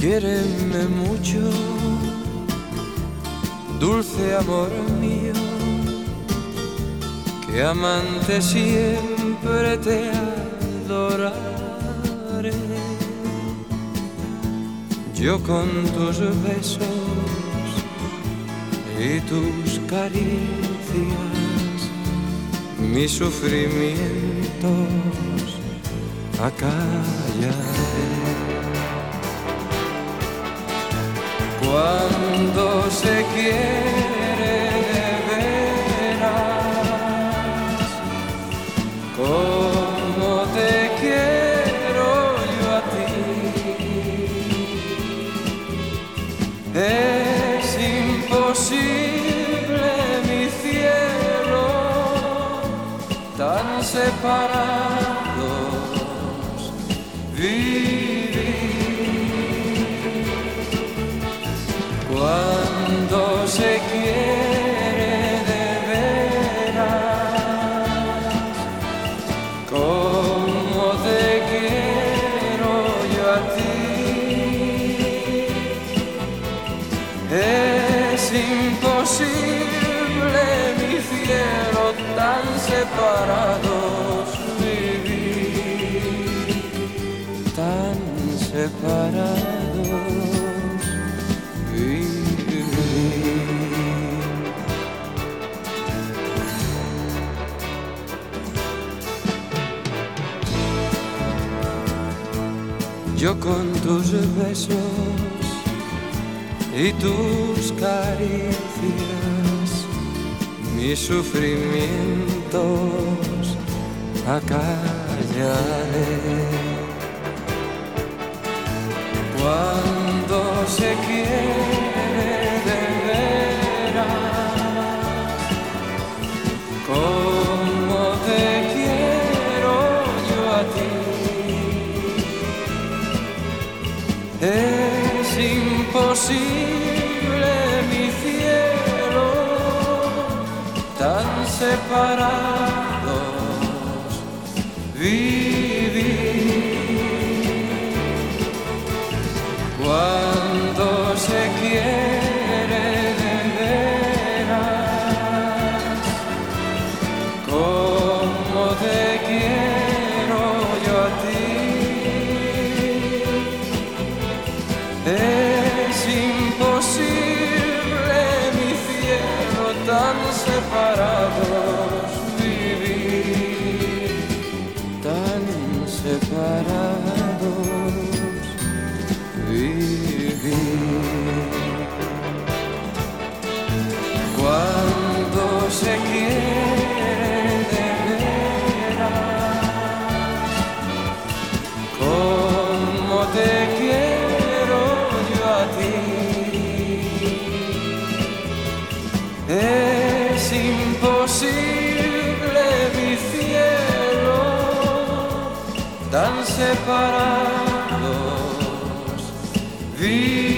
Quiéreme mucho, dulce amor mío, que amante siempre te adoraré. Yo con tus besos y tus caricias, mis sufrimientos acallaré. Cuando se quiere de veras, como te quiero yo a ti, es imposible, mi cielo, tan separados vivir. Cuando se quiere de veras, como te quiero yo a ti, es imposible, mi cielo, tan separados vivir, tan separados. Yo con tus besos y tus caricias, mis sufrimientos acallaré. Cuando se quiere de veras, como te quiero yo a ti, es imposible, mi cielo, tan separados vivir. Cuando se quiere de veras, como te quiero yo a ti, es imposible, mi cielo, tan separados vivir, tan separados vivir. Cuando se quiere de veras, como te quiero yo a ti, es imposible, mi cielo, tan separados vivir.